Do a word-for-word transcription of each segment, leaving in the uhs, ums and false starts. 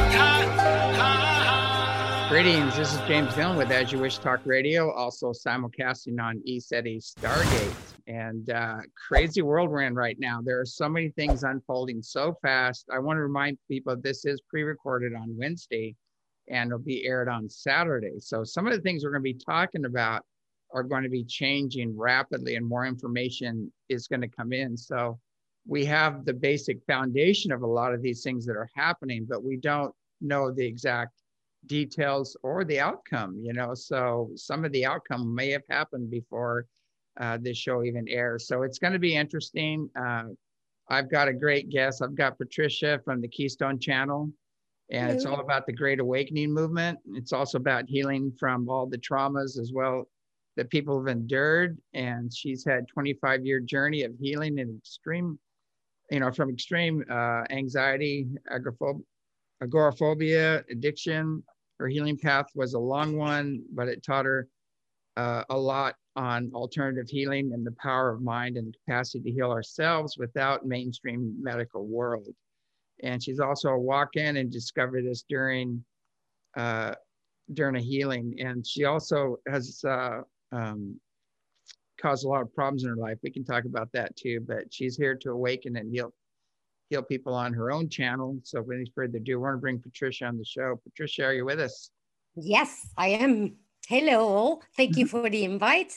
Greetings, this is James Dillon with As You Wish Talk Radio, also simulcasting on ECETI Stargate. And uh, crazy world we're in right now. There are so many things unfolding so fast. I want to remind people this is pre-recorded on Wednesday and it'll be aired on Saturday. So some of the things we're going to be talking about are going to be changing rapidly and more information is going to come in. So we have the basic foundation of a lot of these things that are happening, but we don't know the exact details or the outcome, you know, so some of the outcome may have happened before uh, this show even airs. So it's going to be interesting. Uh, I've got a great guest. I've got Patricia from the Keystone Channel, and Hello. It's all about the Great Awakening movement. It's also about healing from all the traumas as well that people have endured. And she's had twenty-five year journey of healing and extreme, you know, from extreme uh, anxiety, agoraphobia, agoraphobia, addiction. Her healing path was a long one, but it taught her uh, a lot on alternative healing and the power of mind and the capacity to heal ourselves without mainstream medical world. And she's also a walk-in and discovered this during uh, during a healing. And she also has uh, um, caused a lot of problems in her life. We can talk about that too, but she's here to awaken and heal heal people on her own channel. So without any further ado, we want to bring Patricia on the show. Patricia, are you with us? Yes, I am. Hello. Thank you for the invite.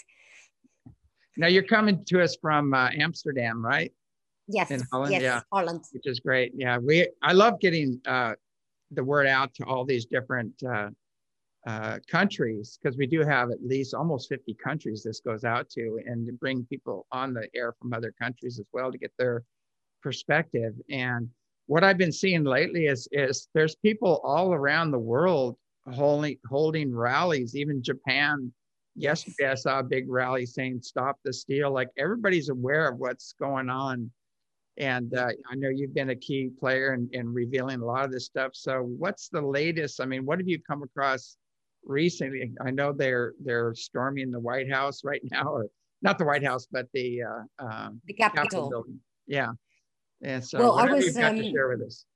Now you're coming to us from uh, Amsterdam, right? Yes. In Holland, yes, yeah. Holland. Which is great. Yeah, we. I love getting uh, the word out to all these different uh, uh, countries, because we do have at least almost fifty countries this goes out to, and to bring people on the air from other countries as well to get their perspective. And what I've been seeing lately is is there's people all around the world holding holding rallies. Even Japan, yesterday I saw a big rally saying stop the steal. Like, everybody's aware of what's going on. And uh, I know you've been a key player in, in revealing a lot of this stuff. So what's the latest? I mean, what have you come across recently? I know they're they're storming the White House right now, or not the White House, but the uh, uh, the Capitol. Capitol building. Yeah. And so well, whatever I was, you've got um, to share with us.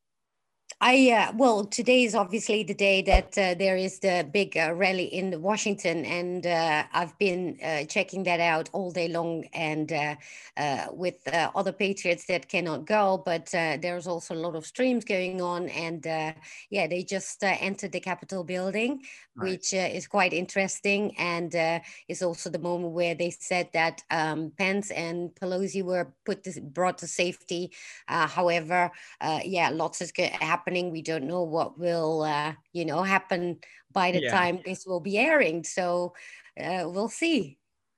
I, uh, well, today is obviously the day that uh, there is the big uh, rally in Washington, and uh, I've been uh, checking that out all day long, and uh, uh, with uh, other patriots that cannot go, but uh, there's also a lot of streams going on, and uh, yeah, they just uh, entered the Capitol building, Right. which uh, is quite interesting, and uh, is also the moment where they said that um, Pence and Pelosi were put to, brought to safety. Uh, however, uh, yeah, lots is happening. We don't know what will, uh, you know, happen by the Yeah. time this will be airing. So uh, we'll see.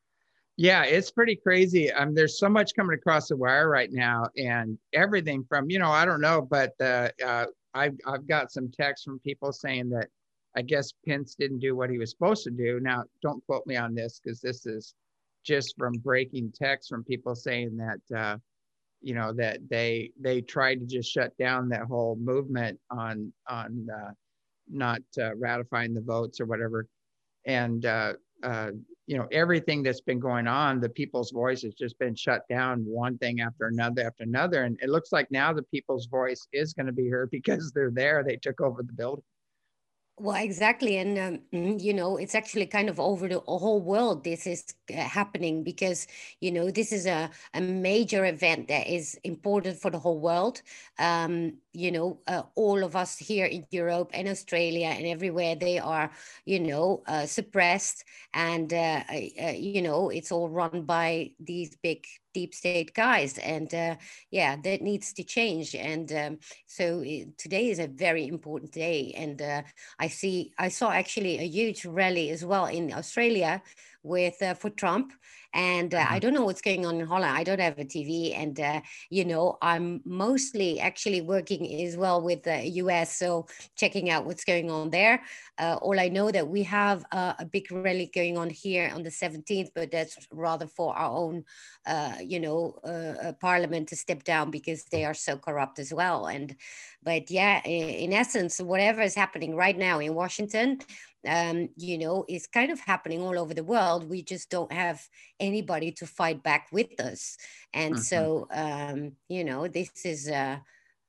Yeah, it's pretty crazy. Um, there's so much coming across the wire right now, and everything from, you know, I don't know, but uh, uh, I've, I've got some texts from people saying that I guess Pence didn't do what he was supposed to do. Now, don't quote me on this, because this is just from breaking text from people saying that, uh, you know, that they they tried to just shut down that whole movement on on uh, not uh, ratifying the votes or whatever. And, uh, uh, you know, everything that's been going on, the people's voice has just been shut down, one thing after another after another. And it looks like now the people's voice is going to be heard because they're there. They took over the building. Well, exactly. And, um, you know, it's actually kind of over the whole world this is uh, happening, because, you know, this is a, a major event that is important for the whole world. Um, you know, uh, all of us here in Europe and Australia and everywhere, they are, you know, uh, suppressed. And, uh, uh, you know, it's all run by these big deep state guys. And uh, yeah, that needs to change. And um, so it, today is a very important day. And uh, I see, I saw actually a huge rally as well in Australia with uh, for Trump. And uh, uh-huh. I don't know what's going on in Holland. I don't have a T V, and uh, you know, I'm mostly actually working as well with the U S, so checking out what's going on there. Uh, all I know that we have uh, a big rally going on here on the seventeenth, but that's rather for our own, uh, you know, uh, uh, parliament to step down because they are so corrupt as well. And but yeah, in, in essence, whatever is happening right now in Washington, um, you know, is kind of happening all over the world. We just don't have anybody to fight back with us. And mm-hmm. so, um, you know, this is, uh,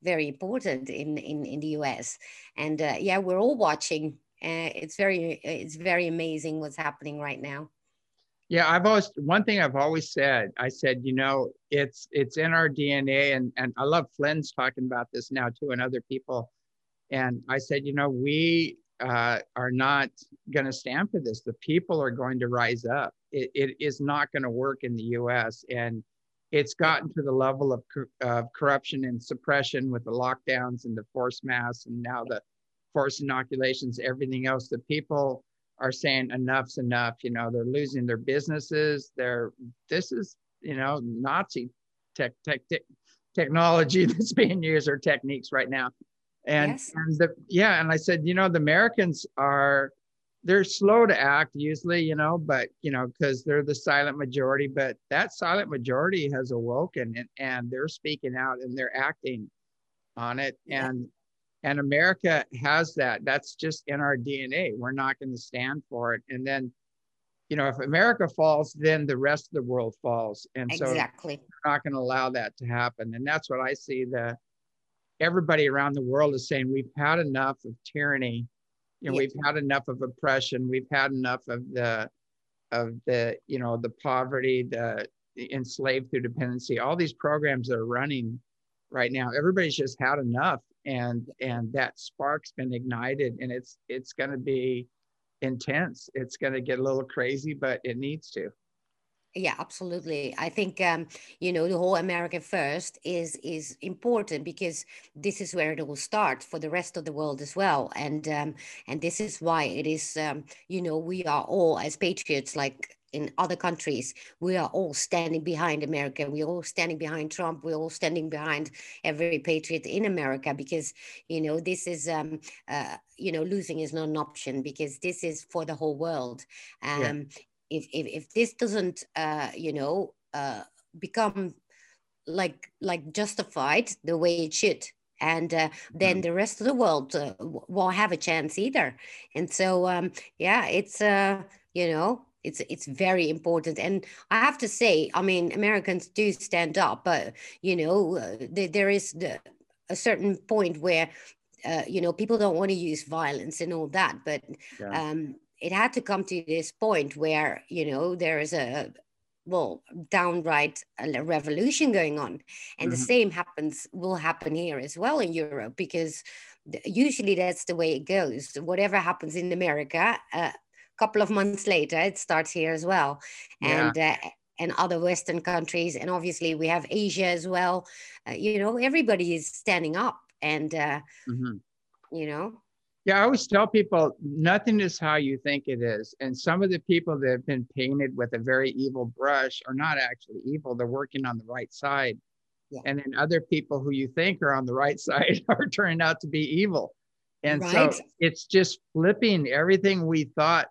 very important in in, in the U S. And uh, yeah, we're all watching. Uh, it's very it's very amazing what's happening right now. Yeah, I've always, one thing I've always said, I said, you know, it's it's in our D N A, and and I love Flynn's talking about this now too, and other people. And I said, you know, we uh, are not going to stand for this. The people are going to rise up. It, it is not going to work in the U S. And it's Yeah. gotten to the level of, of corruption and suppression with the lockdowns and the forced masks and now the forced inoculations, everything else. The people are saying enough's enough. You know, they're losing their businesses. They're, this is, you know, Nazi tech, tech, tech technology that's being used, or techniques right now. And, Yes. and the, yeah, and I said, you know, the Americans are, they're slow to act usually, you know, but, you know, because they're the silent majority, but that silent majority has awoken, and, and they're speaking out and they're acting on it. Yeah. And, and America has that. That's just in our D N A. We're not going to stand for it. And then, you know, if America falls, then the rest of the world falls. And so Exactly. we're not going to allow that to happen. And that's what I see. The everybody around the world is saying, we've had enough of tyranny. You know, Yeah. we've had enough of oppression. We've had enough of the, of the, you know, the poverty, the, the enslaved through dependency, all these programs that are running right now. Everybody's just had enough. And, and that spark's been ignited, and it's, it's going to be intense. It's going to get a little crazy, but it needs to. Yeah, absolutely. I think um, you know, the whole America First is is important because this is where it will start for the rest of the world as well. And um, and this is why it is um, you know, we are all as patriots, like in other countries, we are all standing behind America. We're all standing behind Trump. We're all standing behind every patriot in America, because you know, this is um, uh, you know, losing is not an option, because this is for the whole world. Yeah. Um, if if, if this doesn't uh, you know, uh, become like like justified the way it should, and uh, then Mhm. the rest of the world uh, w- won't have a chance either. And so um, yeah, it's uh, you know, it's it's very important. And I have to say, I mean, Americans do stand up, but you know, uh, there, there is the, a certain point where uh, you know, people don't want to use violence and all that, but Yeah. um, it had to come to this point where, you know, there is a, well, downright a revolution going on. And the Mhm. same happens, will happen here as well in Europe, because th- usually that's the way it goes. Whatever happens in America, a couple of months later, it starts here as well. Yeah. And, uh, and other Western countries. And obviously we have Asia as well. Uh, you know, everybody is standing up, and, uh, Mhm. you know. Yeah, I always tell people nothing is how you think it is. And some of the people that have been painted with a very evil brush are not actually evil. They're working on the right side. Yeah. And then other people who you think are on the right side are turning out to be evil. And so Right. it's just flipping everything we thought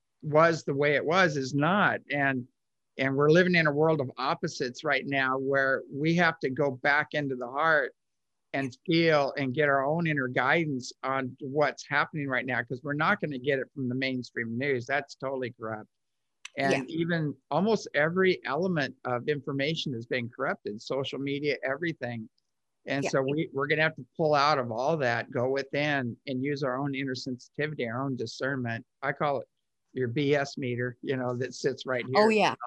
was the way it was is not. And and we're living in a world of opposites right now, where we have to go back into the heart and feel and get our own inner guidance on what's happening right now, because we're not going to get it from the mainstream news. That's totally corrupt. Yeah. And even almost every element of information is being corrupted, social media, everything. And Yeah. so we, we're going to have to pull out of all that, go within and use our own inner sensitivity, our own discernment. I call it your B S meter, you know, that sits right Oh here. yeah.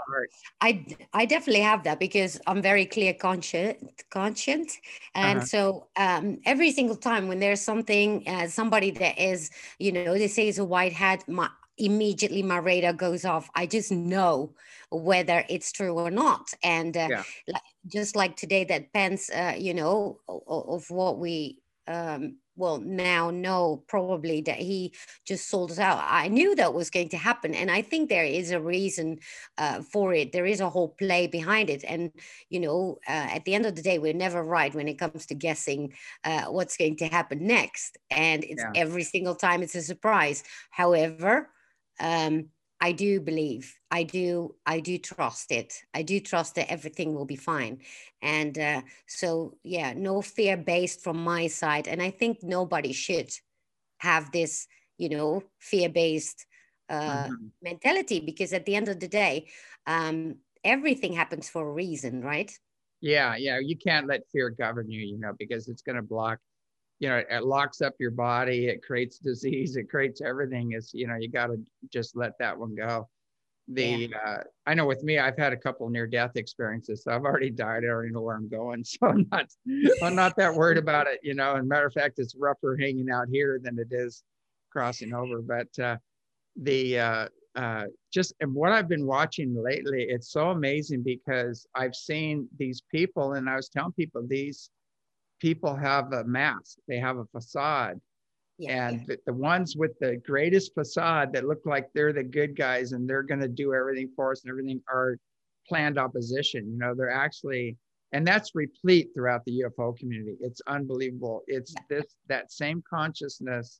I I definitely have that, because I'm very clear conscious conscious, and Uh-huh. so um, every single time when there's something, uh, somebody that is, you know, they say is a white hat, my immediately my radar goes off. I just know whether it's true or not. And uh, Yeah. like, just like today, that Pence, uh, you know, o- o- of what we um, well now know, probably that he just sold us out. I knew that was going to happen, and I think there is a reason uh, for it. There is a whole play behind it. And, you know, uh, at the end of the day, we're never right when it comes to guessing uh, what's going to happen next. And it's Yeah. every single time it's a surprise. However, um, I do believe, I do, I do trust it. I do trust that everything will be fine. And uh, so, yeah, no fear based from my side. And I think nobody should have this, you know, fear based uh, Mhm. mentality, because at the end of the day, um, everything happens for a reason, right? Yeah, yeah, you can't let fear govern you, you know, because it's going to block, you know, it locks up your body, it creates disease, it creates everything. It's, you know, you got to just let that one go. Yeah. The, uh, I know with me, I've had a couple near death experiences, so I've already died. I already know where I'm going. So I'm not, I'm not that worried about it, you know, and matter of fact, it's rougher hanging out here than it is crossing over. But uh, the, uh, uh, just and what I've been watching lately, it's so amazing because I've seen these people, and I was telling people these people have a mask, they have a facade, Yeah, and yeah, the, the ones with the greatest facade that look like they're the good guys and they're going to do everything for us and everything are planned opposition. You know, they're actually, and that's replete throughout the U F O community. It's unbelievable. It's yeah, this, that same consciousness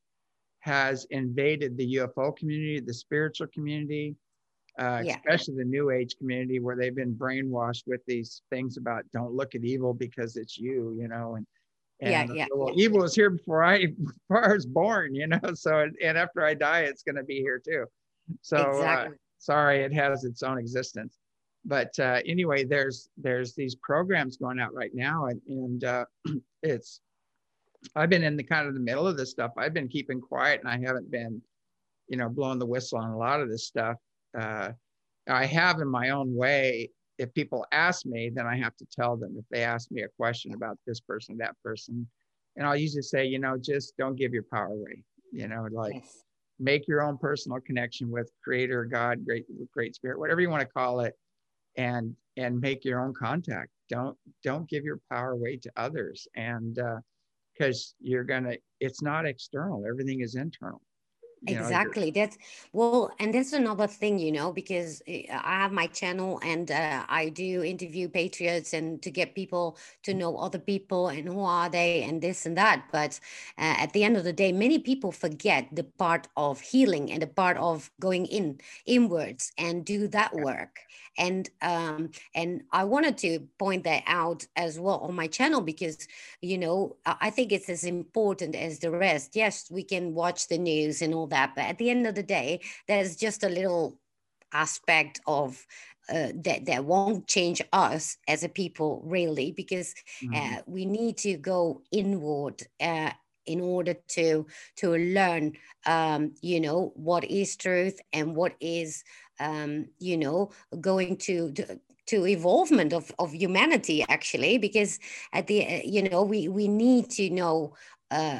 has invaded the U F O community, the spiritual community, uh, yeah, especially the new age community, where they've been brainwashed with these things about don't look at evil because it's you, you know, and yeah, and yeah, well, yeah. evil was here before I, before I was born, you know. So and after I die, it's going to be here too. So uh, Exactly. sorry, it has its own existence. But uh, anyway, there's there's these programs going out right now, and and uh, it's I've been in the kind of the middle of this stuff. I've been keeping quiet, and I haven't been, you know, blowing the whistle on a lot of this stuff. Uh, I have in my own way. If people ask me, then I have to tell them. If they ask me a question about this person, that person, and I'll usually say, you know, just don't give your power away. You know, like Yes. make your own personal connection with Creator, God, Great, Great Spirit, whatever you want to call it, and and make your own contact. Don't don't give your power away to others, and because uh, you're gonna, it's not external. Everything is internal. You know, you're, Exactly. That's well, and that's another thing, you know, because eh, I have my channel and uh, I do interview patriots and to get people to know other people and who are they and this and that. But uh, at the end of the day, many people forget the part of healing and the part of going in inwards and do that work. And um, and I wanted to point that out as well on my channel because you know I I think it's as important as the rest. Yes, we can watch the news and all that, but at the end of the day, there's just a little aspect of uh, that that won't change us as a people really because mhm, uh, we need to go inward uh, in order to to learn um, you know what is truth and what is um, you know going to, to to evolvement of, of humanity actually because at the uh, you know we we need to know uh,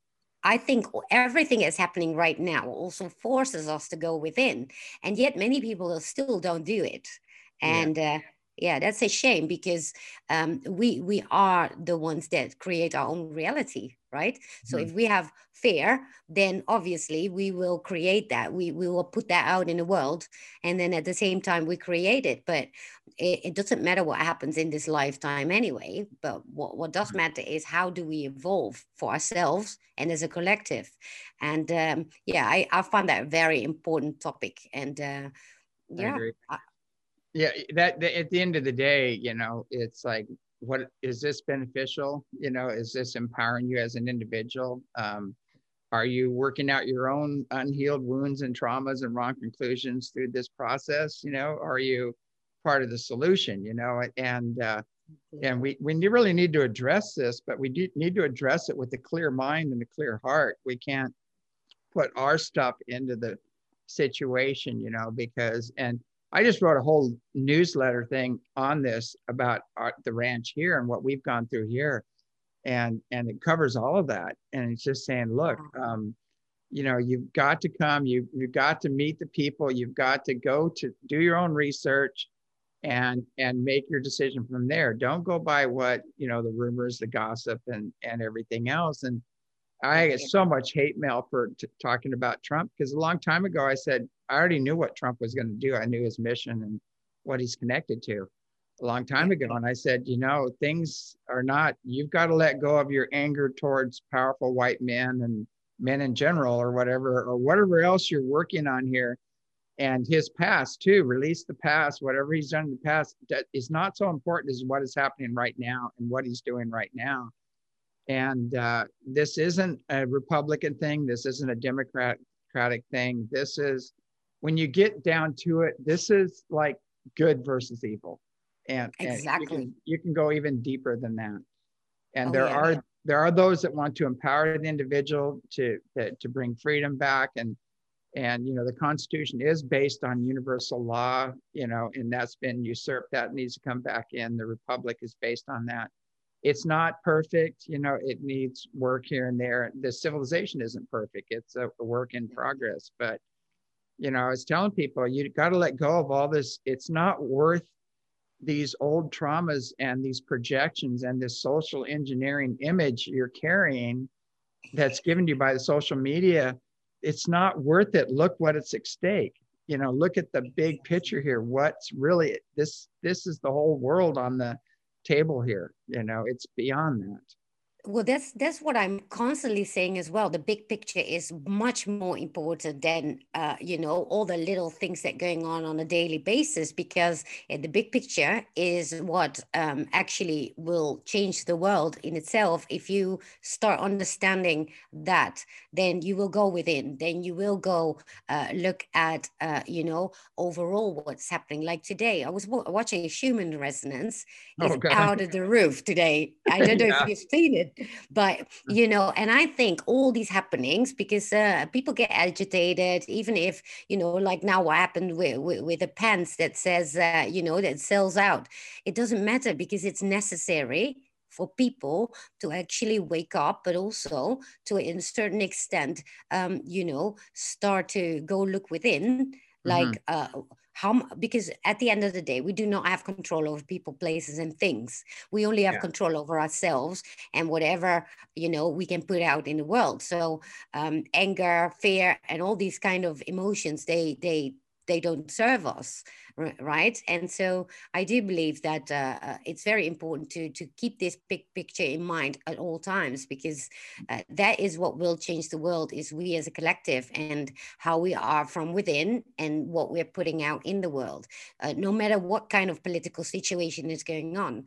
I think everything that's happening right now also forces us to go within, and yet many people still don't do it. yeah, And uh, yeah, that's a shame because um, we we are the ones that create our own reality, right? So mhm, if we have fear, then obviously we will create that. We we will put that out in the world, and then at the same time we create it. But it, it doesn't matter what happens in this lifetime anyway. But what what does mhm. matter is how do we evolve for ourselves and as a collective. And um, yeah, I, I found that a very important topic. And uh, I yeah, agree. I, Yeah, that, that at the end of the day, you know, it's like, what is this beneficial? You know, is this empowering you as an individual? Um, are you working out your own unhealed wounds and traumas and wrong conclusions through this process? You know, are you part of the solution? You know, and uh, and we we really need to address this, but we do need to address it with a clear mind and a clear heart. We can't put our stuff into the situation, you know, because, and I just wrote a whole newsletter thing on this about our, the ranch here and what we've gone through here. And, and it covers all of that. And it's just saying, look, um, you know, you've got to come, you, you've got to meet the people, you've got to go to do your own research and, and make your decision from there. Don't go by what, you know, the rumors, the gossip and, and everything else. And, yeah, I get yeah, so much hate mail for t- talking about Trump because a long time ago I said I already knew what Trump was going to do. I knew his mission and what he's connected to a long time yeah, ago. yeah, And I said, you know, things are not, you've got to let go of your anger towards powerful white men and men in general or whatever, or whatever else you're working on here. And his past too, release the past, whatever he's done in the past that is not so important as what is happening right now and what he's doing right now. And uh, this isn't a Republican thing. This isn't a Democratic thing. This is, when you get down to it, this is like good versus evil. And, and you Exactly. can, you can go even deeper than that. And Oh, there yeah. are, there are those that want to empower the individual to, to, to bring freedom back. And, and, you know, the Constitution is based on universal law, you know, and that's been usurped. That needs to come back in. The Republic is based on that. It's not perfect, you know, it needs work here and there. The civilization isn't perfect. It's a, a work in progress. But, you know, I was telling people, you got to let go of all this. It's not worth these old traumas and these projections and this social engineering image you're carrying that's given to you by the social media. It's not worth it. Look what it's at stake. You know, look at the big picture here. What's really this, this is the whole world on the table here. You know, it's beyond that. Well, that's that's what I'm constantly saying as well. The big picture is much more important than uh, you know, all the little things that are going on on a daily basis, because uh, the big picture is what um, actually will change the world in itself. If you start understanding that, then you will go within. Then you will go uh, look at uh, you know, overall what's happening. Like today, I was w- watching Human Resonance. Is Okay. out of the roof today. I don't know Yeah. if you've seen it, but you know, and I think all these happenings, because uh, people get agitated, even if, you know, like now what happened with, with, with the pants that says, uh, you know, that sells out. It doesn't matter, because it's necessary for people to actually wake up, but also to a certain extent, um, you know, start to go look within, Mm-hmm. like uh, how, because at the end of the day, we do not have control over people, places, and things. We only have Yeah. control over ourselves and whatever, you know, we can put out in the world. So um, anger, fear, and all these kind of emotions, they they they don't serve us, right? And so I do believe that uh, uh, it's very important to to keep this big picture in mind at all times, because uh, that is what will change the world, is we as a collective, and how we are from within, and what we're putting out in the world, uh, no matter what kind of political situation is going on.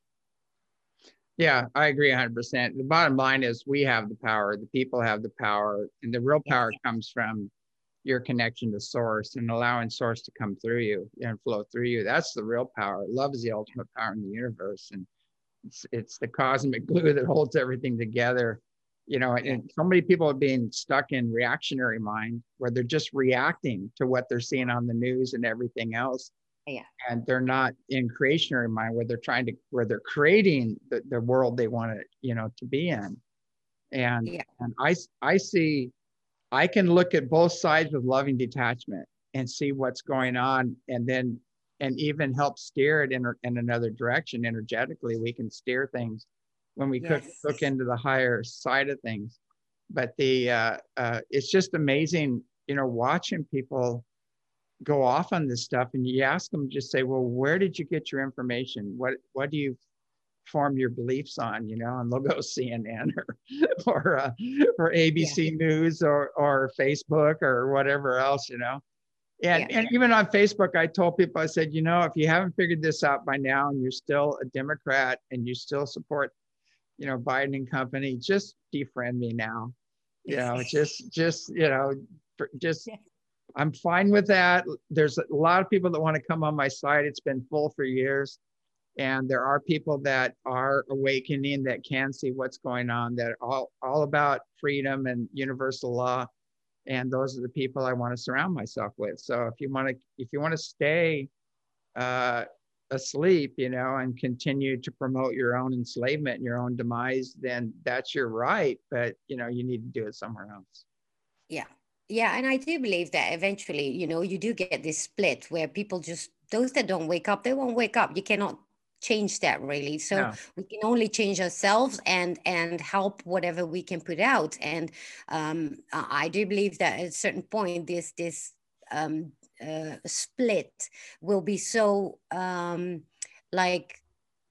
Yeah, I agree one hundred percent. The bottom line is we have the power, the people have the power, and the real power comes from your connection to source and allowing source to come through you and flow through you. That's the real power. Love is the ultimate power in the universe. And it's, it's the cosmic glue that holds everything together. You know, Yeah. and so many people are being stuck in reactionary mind, where they're just reacting to what they're seeing on the news and everything else. Yeah. And they're not in creationary mind, where they're trying to, where they're creating the, the world they want to, you know, to be in. And, Yeah. and I, I see, I can look at both sides with loving detachment and see what's going on, and then, and even help steer it in, in another direction. Energetically, we can steer things when we cook, Yes. look into the higher side of things. But the, uh, uh, it's just amazing, you know, watching people go off on this stuff, and you ask them, just say, well, where did you get your information? What, what do you form your beliefs on, you know? And they'll go C N N or, or, uh, or A B C yeah. News or, or Facebook or whatever else, you know? And, yeah. and even on Facebook, I told people, I said, you know, if you haven't figured this out by now, and you're still a Democrat and you still support, you know, Biden and company, just defriend me now. You know, just, just, you know, just, yeah. I'm fine with that. There's a lot of people that want to come on my side. It's been full for years. And there are people that are awakening, that can see what's going on, that are all, all about freedom and universal law. And those are the people I want to surround myself with. So if you want to, if you want to stay uh, asleep, you know, and continue to promote your own enslavement and your own demise, then that's your right. But, you know, you need to do it somewhere else. Yeah. Yeah. And I do believe that eventually, you know, you do get this split where people just, those that don't wake up, they won't wake up. You cannot change that, really. So no. We can only change ourselves and and help whatever we can put out. And um, I do believe that at a certain point, this this um, uh, split will be so um, like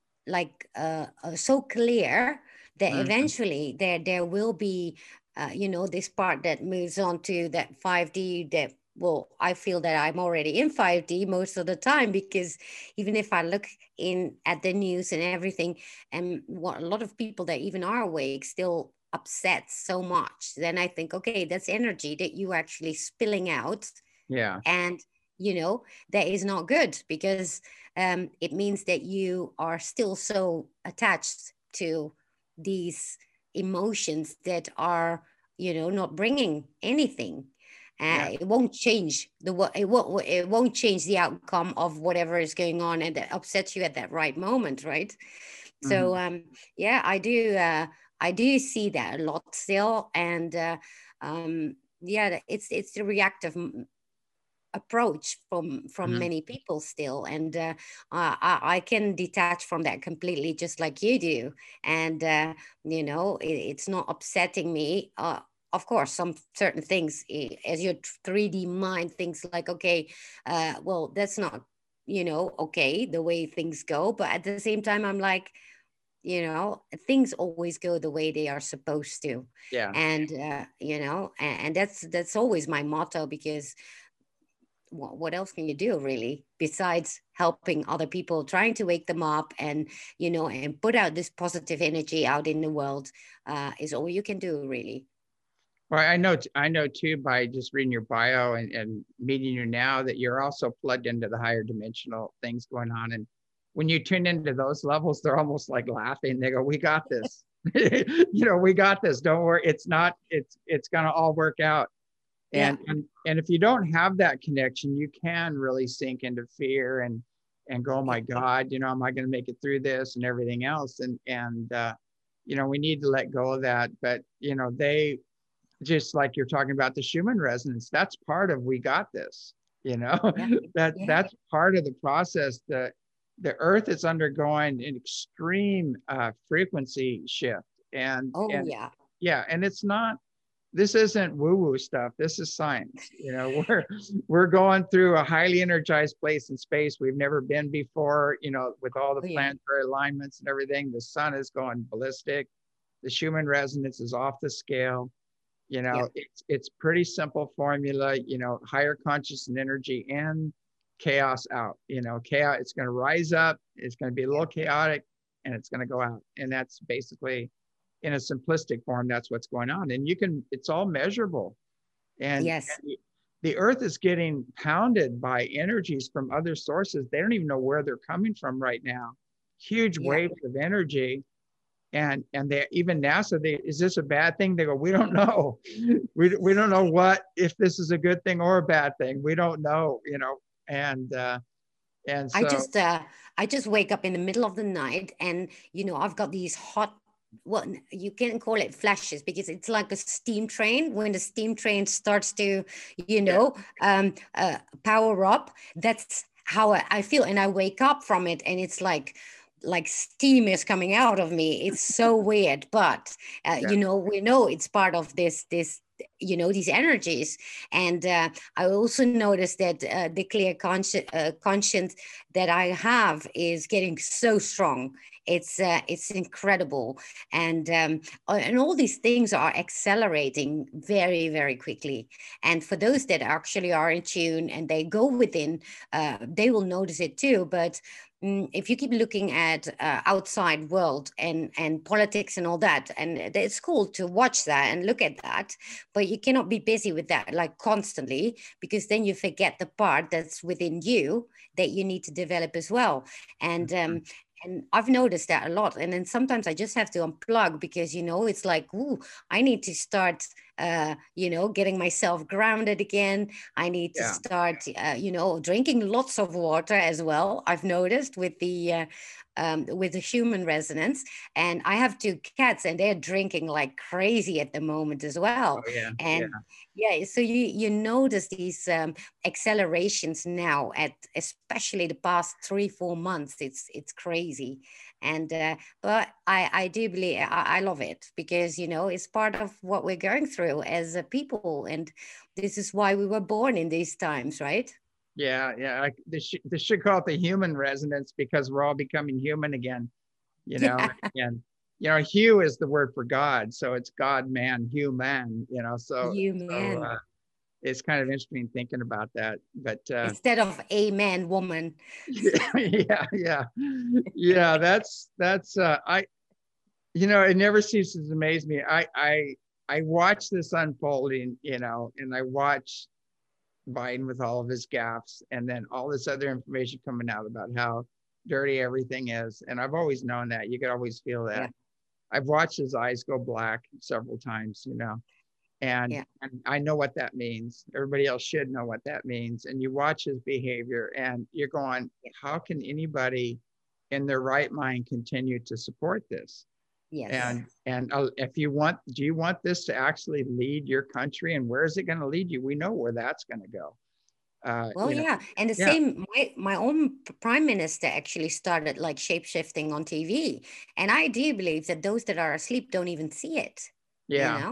like uh, uh, so clear that mm-hmm. eventually there there will be uh, you know, this part that moves on to that five D that, well, I feel that I'm already in five D most of the time, because even if I look in at the news and everything, and what a lot of people that even are awake still upset so much, then I think, okay, that's energy that you actually spilling out. Yeah. And you know, that is not good, because um, it means that you are still so attached to these emotions that are, you know, not bringing anything. Uh, Yeah. it won't change the wo- it won't it won't change the outcome of whatever is going on and that upsets you at that right moment, right? So Mhm. um, yeah, I do uh, I do see that a lot still, and uh, um, yeah, it's it's the reactive approach from from Mhm. many people still, and uh, I, I can detach from that completely, just like you do. And uh, you know, it, it's not upsetting me. Uh, of course, some certain things, eh, as your three D mind thinks like, okay, uh, well, that's not, you know, okay, the way things go. But at the same time, I'm like, you know, things always go the way they are supposed to. Yeah. And uh, you know, and, and that's that's always my motto, because what, what else can you do really besides helping other people, trying to wake them up, and you know, and put out this positive energy out in the world, uh, is all you can do really. Well, I know, I know too, by just reading your bio and, and meeting you now, that you're also plugged into the higher dimensional things going on. And when you tune into those levels, they're almost like laughing. They go, "We got this." You know, "We got this. Don't worry. It's not, it's, it's going to all work out." Yeah, And, and, and if you don't have that connection, you can really sink into fear and, and go, "Oh yeah, my God, you know, am I going to make it through this?" and everything else. And, and, uh, you know, we need to let go of that. But, you know, they, just like you're talking about the Schumann resonance, that's part of "we got this," you know, yeah, that yeah. that's part of the process. The the earth is undergoing an extreme uh, frequency shift. And Oh and yeah, yeah, and it's not, this isn't woo-woo stuff. This is science. You know, we're we're going through a highly energized place in space we've never been before, you know, with all the oh yeah, planetary alignments and everything. The sun is going ballistic. The Schumann resonance is off the scale. You yeah, know, it's it's pretty simple formula. You know, higher conscious and energy and chaos out. You know, chaos, it's going to rise up, it's going to be a yeah. little chaotic, and it's going to go out. And that's basically, in a simplistic form, that's what's going on. And you can, it's all measurable. And, Yes, and the earth is getting pounded by energies from other sources. They don't even know where they're coming from right now. Huge yeah. waves of energy. And and they, even NASA, they, "Is this a bad thing?" They go, "We don't know. we, we don't know what, if this is a good thing or a bad thing. We don't know," you know. And uh and I so just uh I just wake up in the middle of the night, and you know, I've got these hot, well, you can call it flashes, because it's like a steam train. When the steam train starts to, you yeah, know, um uh, power up, that's how I I feel. And I wake up from it, and it's like like steam is coming out of me. It's so weird, but uh, yeah, you know, we know it's part of this this you know, these energies. And uh, I also noticed that uh, the clear consci- uh, conscience that I have is getting so strong. It's uh, it's incredible, and um, uh, and all these things are accelerating very very quickly. And for those that actually are in tune and they go within, uh, they will notice it too. But mm, if you keep looking at uh, outside world and and politics and all that, and it's cool to watch that and look at that, but you cannot be busy with that like constantly, because then you forget the part that's within you that you need to develop as well. And um, and I've noticed that a lot. And then sometimes I just have to unplug, because you know, it's like, ooh, I need to start, uh, you know, getting myself grounded again. I need to yeah. start, uh, you know, drinking lots of water as well. I've noticed with the uh, um, with the Schumann resonance. And I have two cats, and they're drinking like crazy at the moment as Oh well. yeah, yeah, And yeah, so you you notice these um, accelerations now, at especially the past three four months. It's it's crazy. And uh, but I I do believe, I, I love it, because you know, it's part of what we're going through as a people, and this is why we were born in these times, right? yeah, yeah. Like they should, they should call it the human resonance, because we're all becoming human again. You know, Yeah, and you know, Hugh is the word for God, so it's God, man, human. You know, so you so man, uh, it's kind of interesting thinking about that. But uh, instead of a man woman. yeah, yeah, yeah. That's that's uh, I. You know, it never ceases to amaze me. I I I watch this unfolding. You know, and I watch Biden with all of his gaffes, and then all this other information coming out about how dirty everything is. And I've always known that. You could always feel that. Yeah. I've watched his eyes go black several times, you know, and, Yeah. and I know what that means. Everybody else should know what that means. And you watch his behavior and you're going, how can anybody in their right mind continue to support this? Yes. And and uh, if you want, do you want this to actually lead your country, and where is it going to lead you? We know where that's going to go. Uh, Well, you know, yeah, and the yeah, same. My my own p- prime minister actually started like shape shifting on T V, and I do believe that those that are asleep don't even see it. You yeah, know,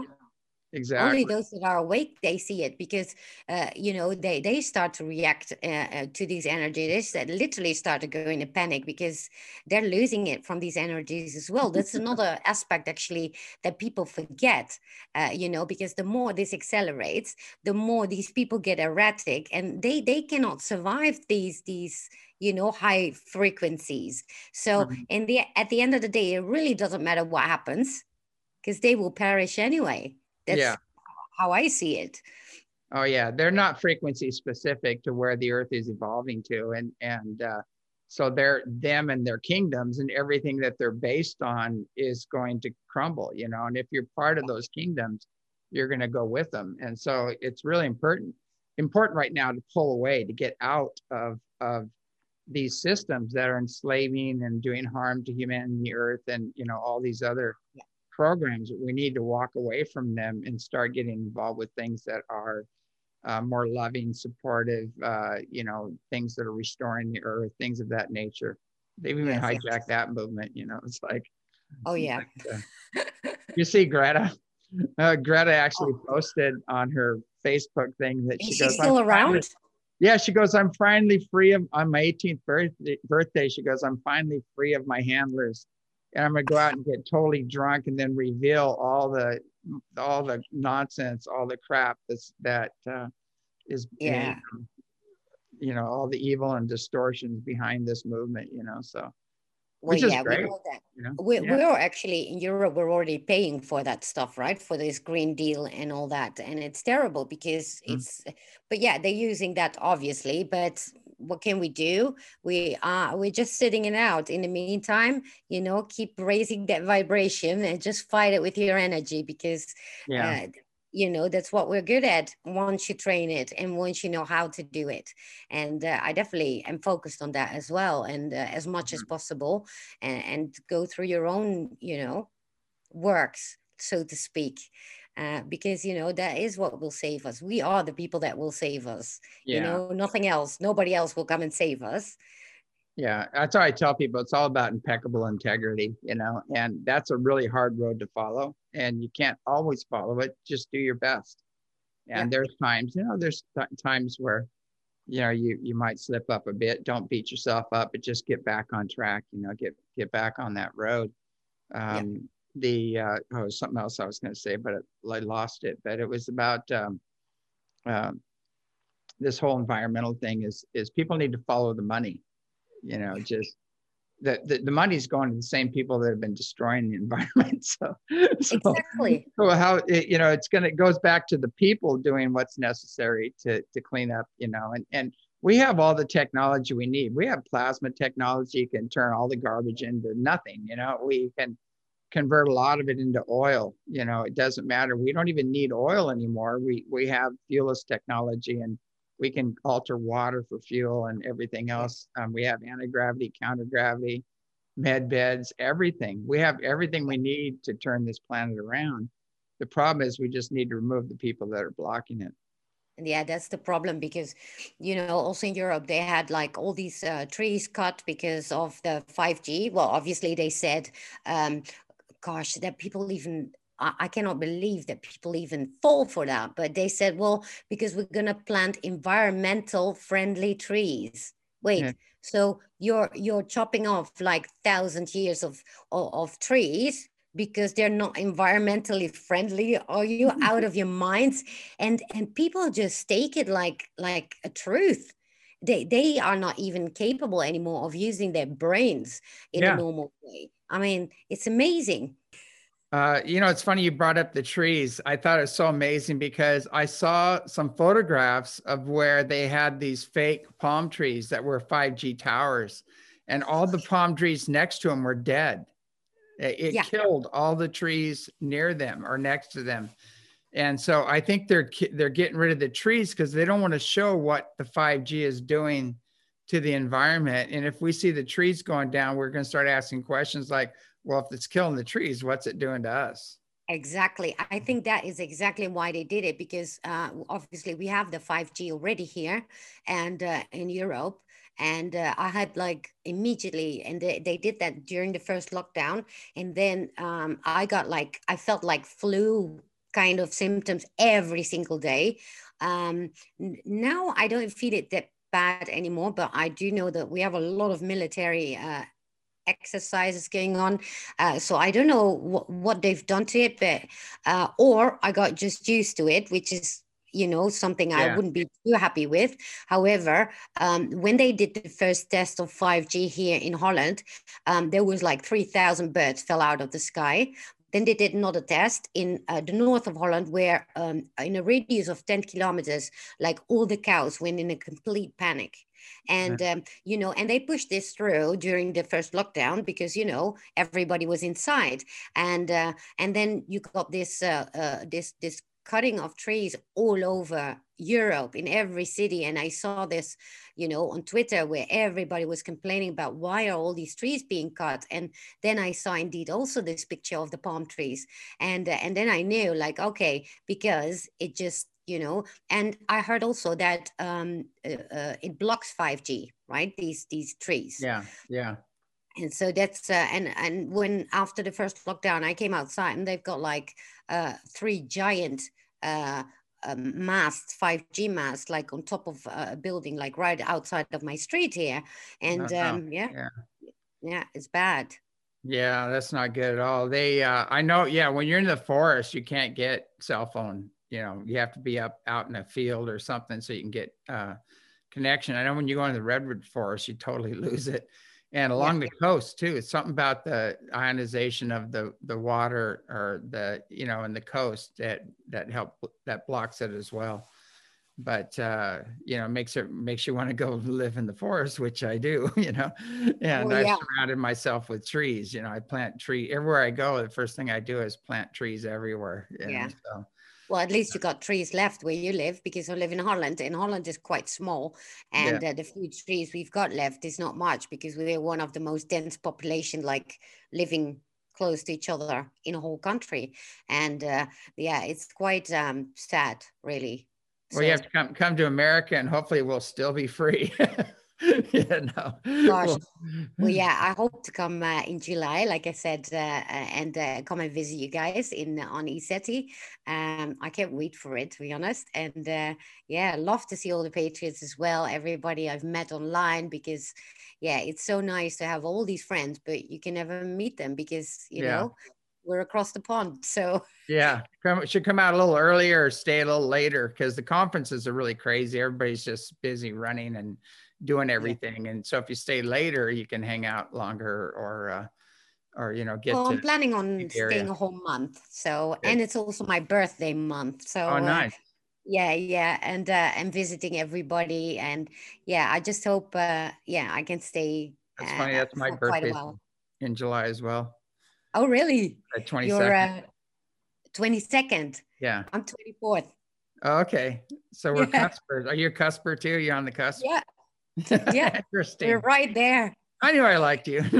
only exactly. those that are awake they see it, because uh, you know they they start to react uh, uh, to these energies that literally start to go into panic because they're losing it from these energies as well. That's another aspect actually that people forget, uh, you know, because the more this accelerates, the more these people get erratic, and they they cannot survive these these you know high frequencies. So Mhm. in the at the end of the day, it really doesn't matter what happens because they will perish anyway. Yeah. That's how I see it. Oh yeah, they're not frequency specific to where the earth is evolving to, and and uh, so they're them and their kingdoms and everything that they're based on is going to crumble, you know. And if you're part of those kingdoms, you're going to go with them. And so it's really important important right now to pull away, to get out of of these systems that are enslaving and doing harm to humanity, earth, and you know all these other Yeah. programs. We need to walk away from them and start getting involved with things that are uh, more loving, supportive, uh, you know, things that are restoring the earth, things of that nature. They've even Yes. hijacked that movement, you know. It's like, Oh yeah. like uh, you see Greta. Uh, Greta actually Oh, posted on her Facebook thing that is she she goes, I'm still finally, around? yeah, she goes, I'm finally free of, on my eighteenth birthday, birthday, she goes, I'm finally free of my handlers. And I'm gonna go out and get totally drunk and then reveal all the, all the nonsense, all the crap that's, that uh, is, you Yeah. know, you know, all the evil and distortions behind this movement, you know, so, Well, which is yeah, we great, know that. you know, We yeah. we're actually in Europe. We're already paying for that stuff, right? For this Green Deal and all that, and it's terrible because Mm. it's. But yeah, they're using that obviously. But what can we do? We are we're just sitting it out. In the meantime, you know, keep raising that vibration and just fight it with your energy because Yeah. uh, you know that's what we're good at once you train it and once you know how to do it. And uh, I definitely am focused on that as well, and uh, as much as Mhm. possible, and, and go through your own you know works, so to speak, uh, because you know that is what will save us. We are the people that will save us, you Yeah. know nothing else. Nobody else will come and save us. Yeah, that's how I tell people. It's all about impeccable integrity, you know, and that's a really hard road to follow. And you can't always follow it. Just do your best. Yeah. And there's times, you know, there's th- times where, you know, you you might slip up a bit. Don't beat yourself up, but just get back on track. You know, get get back on that road. Yeah. Um, the uh, oh, something else I was going to say, but it, I lost it. But it was about um, uh, this whole environmental thing. Is is people need to follow the money. You know, just the, the, the money's going to the same people that have been destroying the environment. So, so, Exactly. so how, it, you know, it's going to, it goes back to the people doing what's necessary to, to clean up, you know, and, and we have all the technology we need. We have plasma technology, can turn all the garbage into nothing, you know, we can convert a lot of it into oil, you know, it doesn't matter. We don't even need oil anymore. We, we have fuelless technology, and we can alter water for fuel and everything Yeah. else. Um, we have anti-gravity, counter-gravity, med beds, everything. We have everything we need to turn this planet around. The problem is we just need to remove the people that are blocking it. Yeah, that's the problem because, you know, also in Europe, they had like all these uh, trees cut because of the five G. Well, obviously, they said, um, gosh, that people even, I, I cannot believe that people even fall for that. But they said, well, because we're going to plant environmental friendly trees. Yeah. Wait, so you're you're chopping off like thousand years of, of, of trees because they're not environmentally friendly? Are you out of your minds? and and people just take it like like a truth. They they are not even capable anymore of using their brains in a Yeah. normal way. I mean, it's amazing. Uh, you know, it's funny you brought up the trees. I thought it was so amazing because I saw some photographs of where they had these fake palm trees that were five G towers, and all the palm trees next to them were dead. It, it Yeah, killed all the trees near them or next to them. And so I think they're they're getting rid of the trees because they don't want to show what the five G is doing to the environment. And if we see the trees going down, we're going to start asking questions like, well, if it's killing the trees, what's it doing to us? exactly. I think that is exactly why they did it, because uh, obviously we have the five G already here and uh, in Europe. And uh, I had like immediately, and they, they did that during the first lockdown. And then um, I got like, I felt like flu kind of symptoms every single day. Um, n- now I don't feel it that bad anymore, but I do know that we have a lot of military uh, exercises going on. Uh, so I don't know what, what they've done to it, but uh, or I got just used to it, which is, you know, something I Yeah. wouldn't be too happy with. However, um, when they did the first test of five G here in Holland, um, there was like three thousand birds fell out of the sky. Then they did another test in uh, the north of Holland, where um, in a radius of ten kilometers, like all the cows went in a complete panic. And um, you know, and they pushed this through during the first lockdown because, you know, everybody was inside. And uh, and then you got this uh, uh, this this cutting of trees all over Europe in every city. And I saw this, you know, on Twitter, where everybody was complaining about why are all these trees being cut. And then I saw indeed also this picture of the palm trees. And uh, and then I knew, like, okay, because it just, you know, and I heard also that um, uh, uh, it blocks five G, right? These these trees. Yeah. Yeah. And so that's uh, and and when after the first lockdown, I came outside and they've got like uh, three giant uh, um, masts, five G masts, like on top of a building, like right outside of my street here. No, And no. um, yeah, Yeah. yeah, it's bad. Yeah, that's not good at all. They, uh, I know, yeah, when you're in the forest, you can't get cell phone. You know, you have to be up out in a field or something so you can get uh, connection. I know when you go into the redwood forest, you totally lose it. And Yeah. along the coast too, it's something about the ionization of the the water or the, you know, in the coast that that help that blocks it as well. But uh, you know, makes it makes you want to go live in the forest, which I do, you know. And Well, I've yeah, surrounded myself with trees. You know, I plant tree everywhere I go. The first thing I do is plant trees everywhere. You know, yeah. so Well, at least you got trees left where you live, because I live in Holland, and Holland is quite small. yeah. And uh, the few trees we've got left is not much, because we're one of the most dense population, like living close to each other in a whole country. And uh, yeah, it's quite um, sad, really. Well, you So, have to come come to America, and hopefully we'll still be free. Yeah, no. gosh, Well, well, yeah, I hope to come uh, in July, like I said, uh, uh, and uh, come and visit you guys in on ECETI. Um, I can't wait for it, to be honest. And uh, yeah, love to see all the Patriots as well. Everybody I've met online, because yeah, it's so nice to have all these friends, but you can never meet them because, you yeah. know, we're across the pond. So Yeah, come should come out a little earlier or stay a little later because the conferences are really crazy. Everybody's just busy running and doing yeah. everything. And so if you stay later, you can hang out longer or uh, or you know get Well, to I'm planning the on staying area. a whole month. So, Good. and it's also my birthday month. Oh, So, uh, nice. yeah, yeah, and uh, and visiting everybody, and yeah, I just hope, uh, yeah, I can stay That's funny. uh, That's my for quite a birthday while. in July as well. Oh, really? At You're twenty-second. uh, twenty-second. Yeah. I'm twenty-fourth. Oh, okay. So we're Yeah, cuspers. Are you a cusper too? You're on the cusp. yeah, yeah. We're Interesting. right there. I knew I liked you.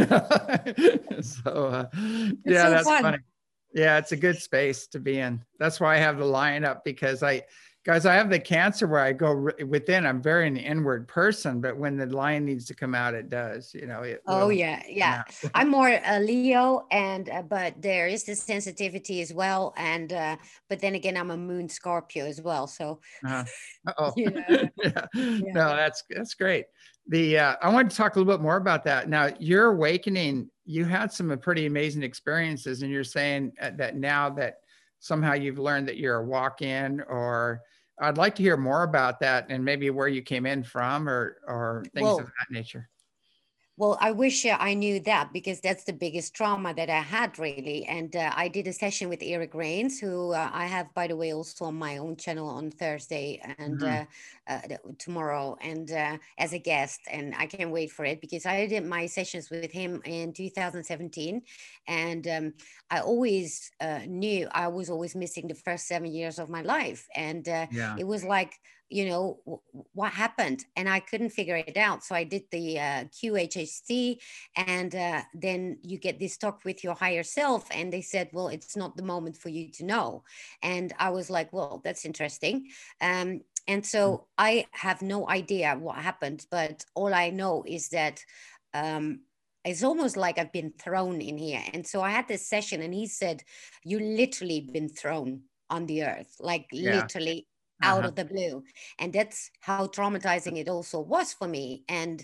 So uh, It's yeah, so that's fun. funny. Yeah, it's a good space to be in. That's why I have the lion up because I, guys, I have the cancer where I go re- within. I'm very an inward person, but when the lion needs to come out, it does. You know, it Oh will yeah, come yeah. out. I'm more a Leo, and uh, but there is the sensitivity as well, and uh, but then again, I'm a Moon Scorpio as well. So Uh-huh. Oh, you know, yeah. yeah. No, that's that's great. The uh, I wanted to talk a little bit more about that. Now, your awakening, you had some pretty amazing experiences, and you're saying uh, that now that somehow you've learned that you're a walk-in, or I'd like to hear more about that and maybe where you came in from, or or things of Well, that nature. Well, I wish uh, I knew that, because that's the biggest trauma that I had, really. And uh, I did a session with Eric Rains, who uh, I have, by the way, also on my own channel on Thursday and Hmm. uh, uh, tomorrow, and uh, as a guest. And I can't wait for it, because I did my sessions with him in two thousand seventeen. And um, I always uh, knew I was always missing the first seven years of my life. And uh, Yeah. it was like, you know, w- what happened, and I couldn't figure it out. So I did the uh, Q H H C, and uh, then you get this talk with your higher self, and they said, well, it's not the moment for you to know. And I was like, well, that's interesting. um, and so I have no idea what happened, but all I know is that um, it's almost like I've been thrown in here. And so I had this session, and he said, you literally been thrown on the earth, like Yeah. literally out Uh-huh. of the blue. And that's how traumatizing it also was for me. And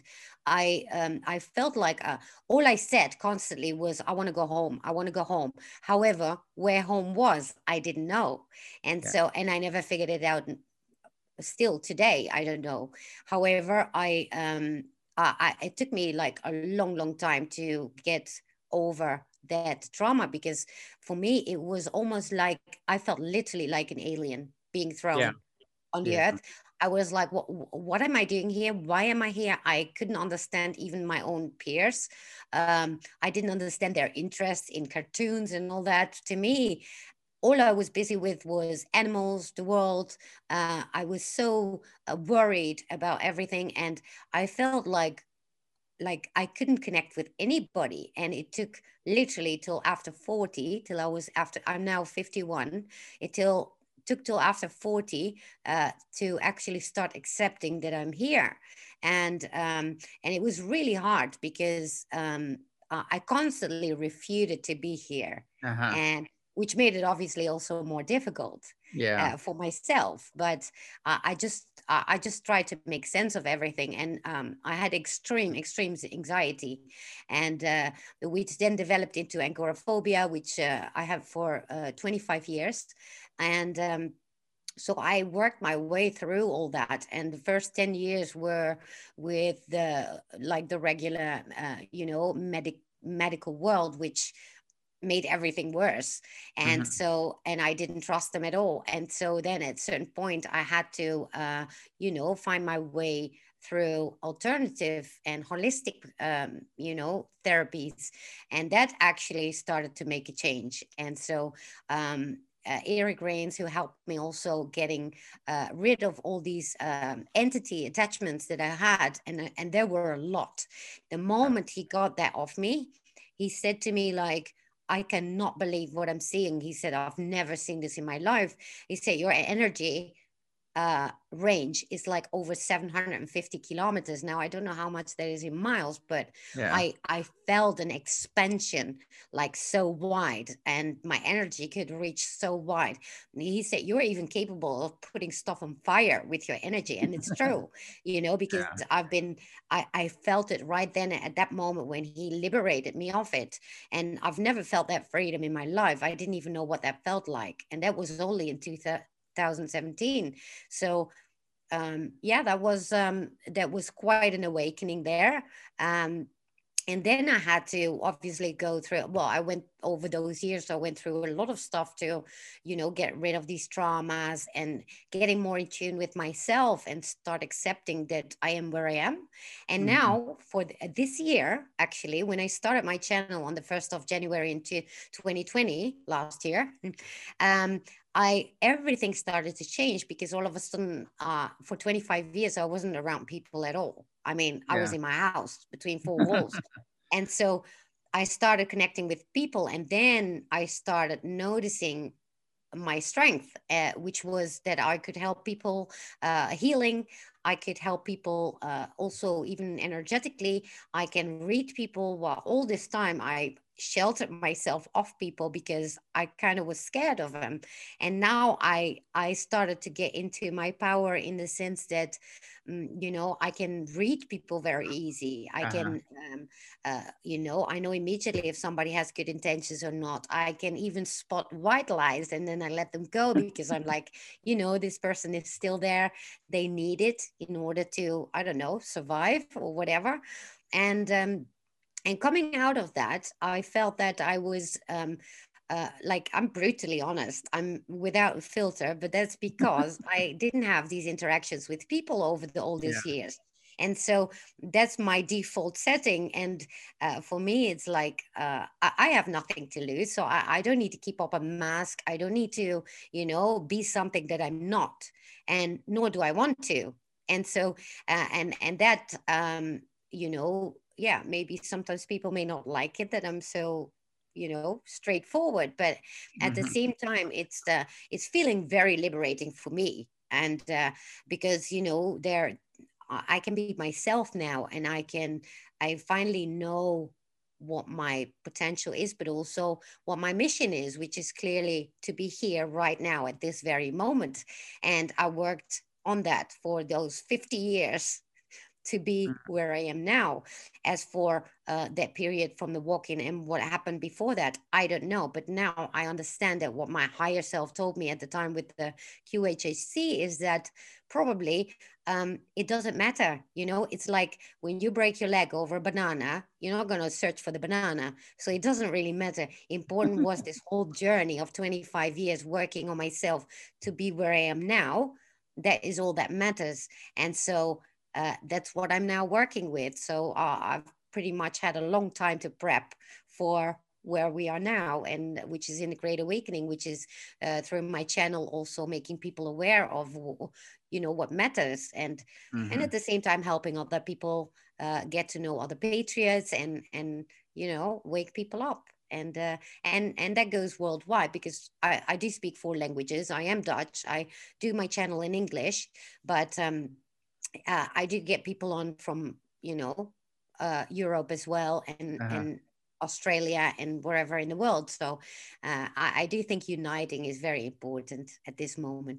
i um, I felt like uh, all I said constantly was, I want to go home, I want to go home. However, where home was, I didn't know. And Yeah. so, and I never figured it out. Still today, I don't know. However, I um I, I it took me like a long long time to get over that trauma, because for me it was almost like I felt literally like an alien being Yeah. thrown on the Yeah. earth. I was like, what, what am I doing here? Why am I here? I couldn't understand even my own peers. Um, I didn't understand their interest in cartoons and all that. To me, all I was busy with was animals, the world. Uh, I was so uh, worried about everything, and I felt like like I couldn't connect with anybody. And it took literally till after forty, till I was after, I'm now fifty-one, it till took till after forty uh, to actually start accepting that I'm here. And um, and it was really hard, because um, uh, I constantly refuted to be here, Uh-huh. and which made it obviously also more difficult Yeah. uh, for myself. But uh, I just uh, I just tried to make sense of everything, and um, I had extreme extreme anxiety, and uh, which then developed into agoraphobia, which uh, I have for uh, twenty-five years. And um, so I worked my way through all that, and the first ten years were with the like the regular uh, you know medic medical world, which made everything worse. And Hmm. so, and I didn't trust them at all. And so then at a certain point I had to uh, you know find my way through alternative and holistic um, you know therapies. And that actually started to make a change. And so um, uh, Eric Rains, who helped me also getting uh, rid of all these um, entity attachments that I had, and and there were a lot. The Yeah. moment he got that off me, he said to me like, I cannot believe what I'm seeing. He said, I've never seen this in my life. He said, your energy uh, range is like over seven hundred fifty kilometers. Now, I don't know how much that is in miles, but Yeah. I, I felt an expansion like so wide, and my energy could reach so wide. He said, you're even capable of putting stuff on fire with your energy. And it's true, you know, because Yeah. I've been, I, I felt it right then at that moment when he liberated me of it. And I've never felt that freedom in my life. I didn't even know what that felt like. And that was only in two thousand seventeen. So um, yeah, that was um, that was quite an awakening there. Um, and then I had to obviously go through. Well, I went over those years. I went through a lot of stuff to, you know, get rid of these traumas and getting more in tune with myself and start accepting that I am where I am. And Hmm. now for the, this year, actually, when I started my channel on the first of January into twenty twenty last year, um, I everything started to change, because all of a sudden, uh, for twenty-five years, I wasn't around people at all. I mean, I was Yeah. in my house between four walls. And so I started connecting with people, and then I started noticing my strength, uh, which was that I could help people uh, healing. I could help people uh, also, even energetically. I can read people. While all this time, I sheltered myself off people because I kind of was scared of them. And now I I started to get into my power in the sense that, mm, you know, I can read people very easy. I Uh-huh. can um, uh, you know, I know immediately if somebody has good intentions or not. I can even spot white lies, and then I let them go, because I'm like, you know, this person is still there. They need it in order to, I don't know, survive or whatever. And um, and coming out of that, I felt that I was um, uh, like, I'm brutally honest. I'm without a filter, but that's because I didn't have these interactions with people over the all Yeah. these years. And so that's my default setting. And uh, for me, it's like uh, I, I have nothing to lose. So I, I don't need to keep up a mask. I don't need to, you know, be something that I'm not. And nor do I want to. And so, uh, and, and that, um, you know, yeah, maybe sometimes people may not like it that I'm so, you know, straightforward, but at the Mm-hmm. same time, it's the it's feeling very liberating for me. And uh, because, you know, there I can be myself now, and I can I finally know what my potential is, but also what my mission is, which is clearly to be here right now at this very moment. And I worked on that for those fifty years to be where I am now. As for uh, that period from the walk-in and what happened before that, I don't know. But now I understand that what my higher self told me at the time with the Q H H C is that probably um, it doesn't matter. You know, it's like when you break your leg over a banana, you're not going to search for the banana. So it doesn't really matter. Important was this whole journey of twenty-five years working on myself to be where I am now. That is all that matters. And so uh, that's what I'm now working with. So uh, I've pretty much had a long time to prep for where we are now, and which is in the Great Awakening, which is uh, through my channel also making people aware of, you know, what matters, and Mm-hmm. and at the same time helping other people uh, get to know other patriots, and and you know, wake people up. And uh, and and that goes worldwide, because I, I do speak four languages. I am Dutch. I do my channel in English, but um, uh, I do get people on from, you know, uh, Europe as well, and Uh-huh. and Australia and wherever in the world. So uh, I, I do think uniting is very important at this moment.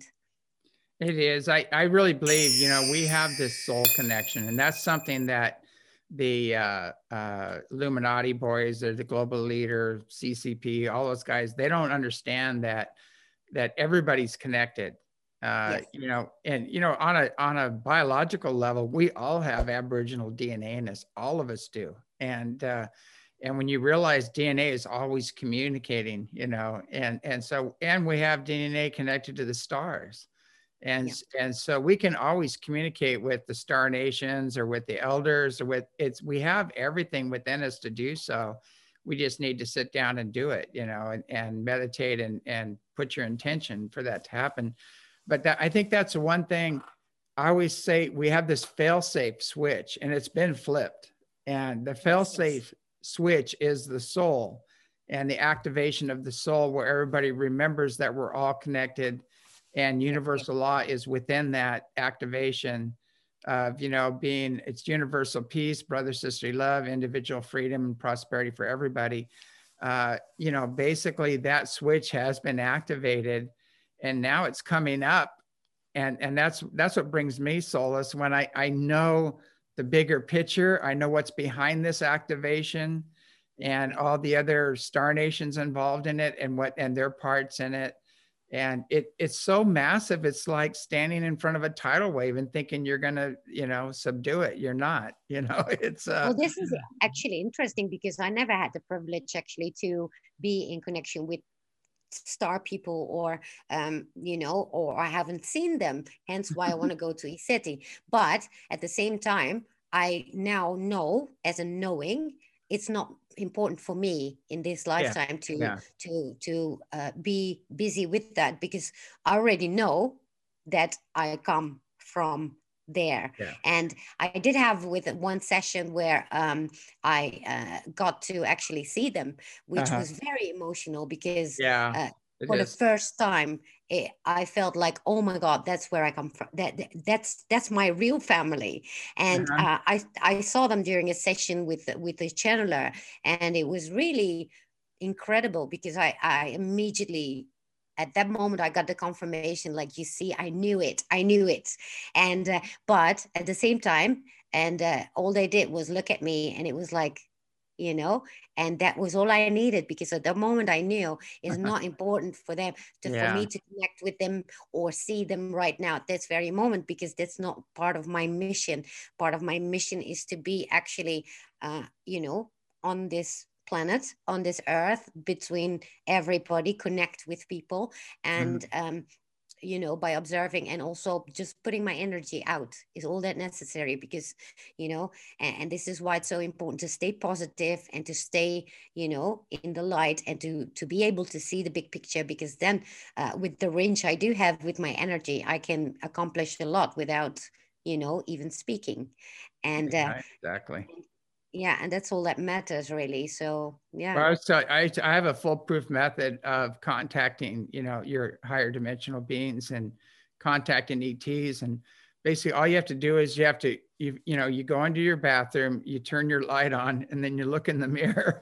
It is. I, I really believe, you know, we have this soul connection, and that's something that the uh, uh, Illuminati boys, or the global leader, C C P, all those guys, they don't understand that that everybody's connected. Uh, Yes. you know, and you know, on a on a biological level, we all have Aboriginal D N A in us. All of us do, and uh, and when you realize D N A is always communicating, you know, and and so and we have D N A connected to the stars. And, Yeah. and so we can always communicate with the star nations or with the elders, or with it's, we have everything within us to do so. We just need to sit down and do it, you know, and, and meditate, and, and put your intention for that to happen. But that, I think that's the one thing I always say, we have this fail safe switch, and it's been flipped. And the fail safe switch is the soul, and the activation of the soul, where everybody remembers that we're all connected, and universal law is within that activation of, you know, being, it's universal peace, brother, sisterly love, individual freedom, and prosperity for everybody. Uh, you know, basically that switch has been activated, and now it's coming up. And, and that's, that's what brings me solace, when I, I know the bigger picture. I know what's behind this activation, and all the other star nations involved in it, and what, and their parts in it. And it, it's so massive. It's like standing in front of a tidal wave and thinking you're going to, you know, subdue it. You're not, you know, it's uh Well, this is actually interesting, because I never had the privilege actually to be in connection with star people, or um, you know, or I haven't seen them, hence why I want to go to ECETI. But at the same time, I now know, as a knowing, it's not important for me in this yeah, lifetime to yeah, to to uh, be busy with that, because I already know that I come from there. yeah. And I did have with one session where um, I uh, got to actually see them, which Uh-huh. was very emotional, because Yeah, uh, it for the is. first time it, I felt like, oh my God, that's where I come from. That, that that's that's my real family. And Uh-huh. uh, I I saw them during a session with with the channeler, and it was really incredible, because I I immediately, at that moment, I got the confirmation, like, you see, I knew it, I knew it. And uh, but at the same time, and uh, all they did was look at me, and it was like, you know, and that was all I needed, because at the moment I knew it's not important for them to, for Yeah. me to connect with them or see them right now at this very moment, because that's not part of my mission. Part of my mission is to be actually, uh, you know, on this planet, on this earth, between everybody, connect with people, Mhm. and um, you know, by observing and also just putting my energy out is all that necessary, because, you know, and, and this is why it's so important to stay positive and to stay, you know, in the light, and to to be able to see the big picture, because then uh, with the range I do have with my energy, I can accomplish a lot without, you know, even speaking. And uh, Yeah, exactly. yeah, and that's all that matters, really. So Well, yeah. I, was tell- I, I have a foolproof method of contacting, you know, your higher dimensional beings and contacting E Ts. And basically all you have to do is you have to, you, you know, you go into your bathroom, you turn your light on, and then you look in the mirror.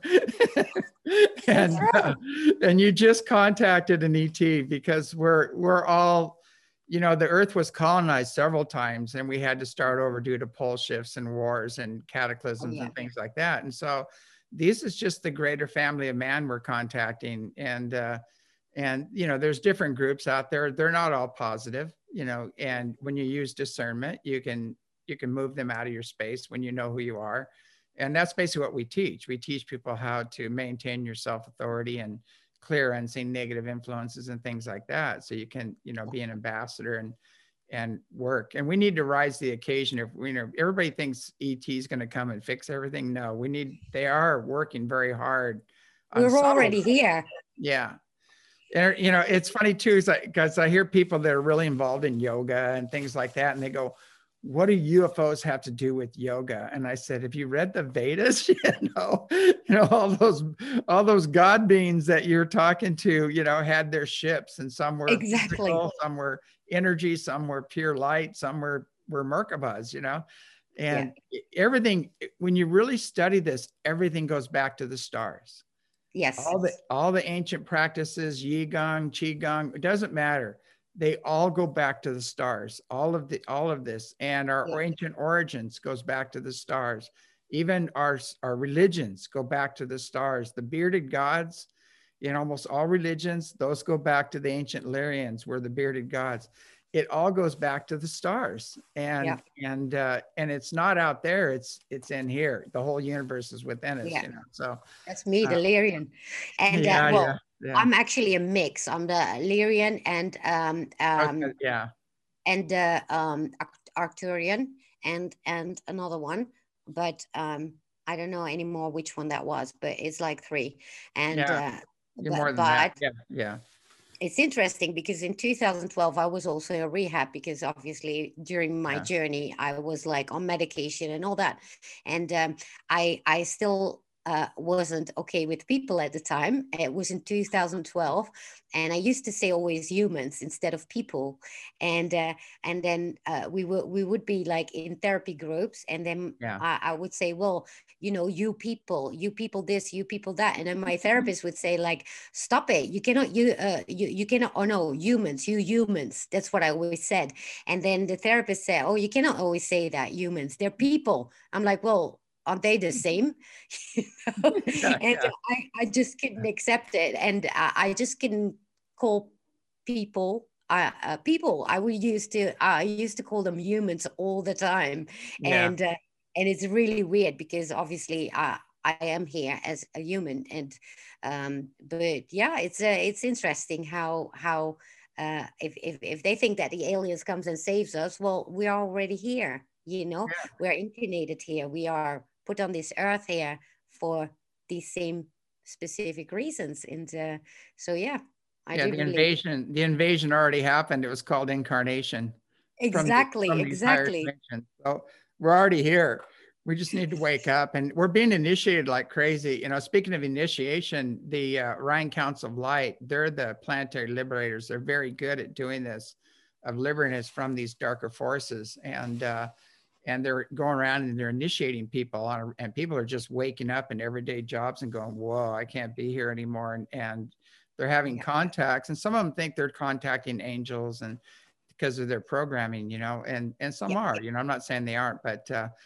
That's and uh, right. and you just contacted an E T, because we're we're all, you know, the earth was colonized several times, and we had to start over due to pole shifts and wars and Oh cataclysms yeah. and things like that. And so this is just the greater family of man we're contacting. And uh, and you know, there's different groups out there. They're not all positive, you know, and when you use discernment, you can you can move them out of your space when you know who you are. And that's basically what we teach. We teach people how to maintain your self-authority and clear unseen negative influences and things like that, so you can, you know, be an ambassador and and work. And we need to rise to the occasion. If we, you know, everybody thinks E T is going to come and fix everything. No, we need, they are working very hard on We're subtle. already here. Yeah. And, you know, it's funny too, is because I hear people that are really involved in yoga and things like that, and they go, what do U F Os have to do with yoga? And I said, have you read the Vedas? you know, you know, all those, all those God beings that you're talking to, you know, had their ships, and some were Exactly. physical, some were energy, some were pure light, some were, were Merkabahs, you know, Yeah. and everything, when you really study this, everything goes back to the stars. Yes. All the all the ancient practices, Yigong, Qigong, it doesn't matter. They all go back to the stars. All of the all of this, and our Yeah. ancient origins goes back to the stars. Even our our religions go back to the stars. The bearded gods in almost all religions, those go back to the ancient Lyrians, were the bearded gods. It all goes back to the stars, Yeah. and and uh, and it's not out there. It's it's in here. The whole universe is within us, Yeah. you know. So That's me, uh, the Lyrian. And uh, yeah, yeah, well, yeah. I'm actually a mix. I'm the Lyrian and um Okay, um yeah, and the um Arct- Arcturian, and and another one, but um I don't know anymore which one that was, but it's like three. And yeah. uh You're more but than that. but Yeah, yeah, it's interesting because in two thousand twelve I was also in rehab, because obviously during my yeah, journey I was like on medication and all that. And um, i i still uh, wasn't okay with people at the time. It was in two thousand twelve, and I used to say always humans instead of people. And uh, and then uh, we would we would be like in therapy groups, and then yeah, I, I would say, well, you know, you people, you people this, you people that. And then my therapist would say like, stop it, you cannot, you uh, you, you cannot, oh no, humans, you humans, that's what I always said. And then the therapist said, oh, you cannot always say that, humans, they're people. I'm like, well, aren't they the same? You know? yeah, And yeah, I, I just couldn't accept it, and I, I just couldn't call people uh, uh, people. I would used to I used to call them humans all the time. yeah, And uh, and it's really weird because obviously uh, I am here as a human. And um, but yeah, it's uh, it's interesting how how uh, if, if if they think that the aliens comes and saves us, well, we are already here. You know, we're incarnated here. We are put on this earth here for these same specific reasons. And uh, so yeah, I yeah. do The believe. invasion, the invasion already happened. It was called incarnation from the, Exactly, from these higher exactly. dimensions. So we're already here. We just need to wake up, and we're being initiated like crazy. You know, speaking of initiation, the uh, Orion Council of Light, they're the planetary liberators. They're very good at doing this, of liberating us from these darker forces. And uh, and they're going around and they're initiating people on, a, and people are just waking up in everyday jobs and going, whoa, I can't be here anymore. And, and they're having Yeah, contacts, and some of them think they're contacting angels and because of their programming, you know, and, and some yeah, are, you know, I'm not saying they aren't, but, uh,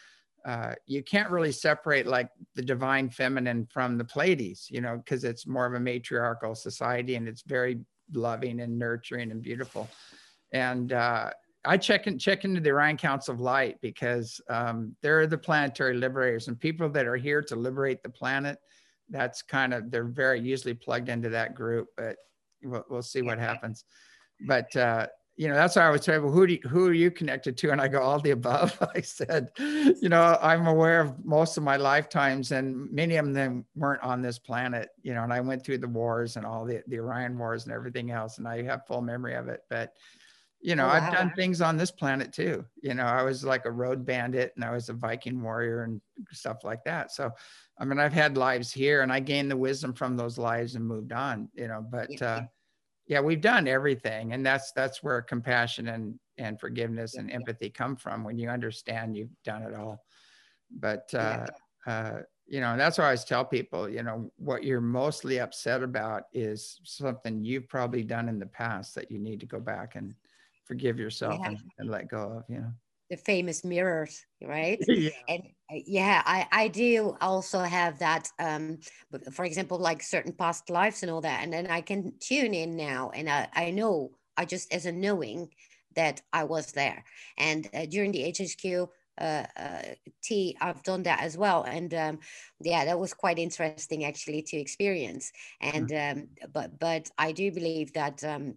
uh, you can't really separate like the divine feminine from the Pleiades, you know, because it's more of a matriarchal society and it's very loving and nurturing and beautiful. And uh, I check in, check into the Orion Council of Light because um, they're the planetary liberators, and people that are here to liberate the planet, that's kind of, they're very usually plugged into that group, but we'll, we'll see what happens. But uh, you know, that's why I was saying, well, who do you, who are you connected to? And I go, all the above. I said, you know, I'm aware of most of my lifetimes, and many of them weren't on this planet, you know, and I went through the wars and all the, the Orion wars and everything else, and I have full memory of it. But, you know, oh, wow. I've done things on this planet too. You know, I was like a road bandit and I was a Viking warrior and stuff like that. So, I mean, I've had lives here and I gained the wisdom from those lives and moved on, you know, but, yeah. uh, yeah, we've done everything. And that's, that's where compassion and, and forgiveness and empathy come from, when you understand you've done it all. But, uh, uh, you know, that's why I always tell people, you know, what you're mostly upset about is something you've probably done in the past that you need to go back and forgive yourself yeah. and, and let go of, you know. The famous mirrors, right? Yeah. And yeah, I, I do also have that, um, for example, like certain past lives and all that. And then I can tune in now and I, I know, I just as a knowing that I was there. And uh, during the H H Q uh, uh, T, I've done that as well. And um, yeah, that was quite interesting actually to experience. And, mm-hmm. um, but, but I do believe that, um,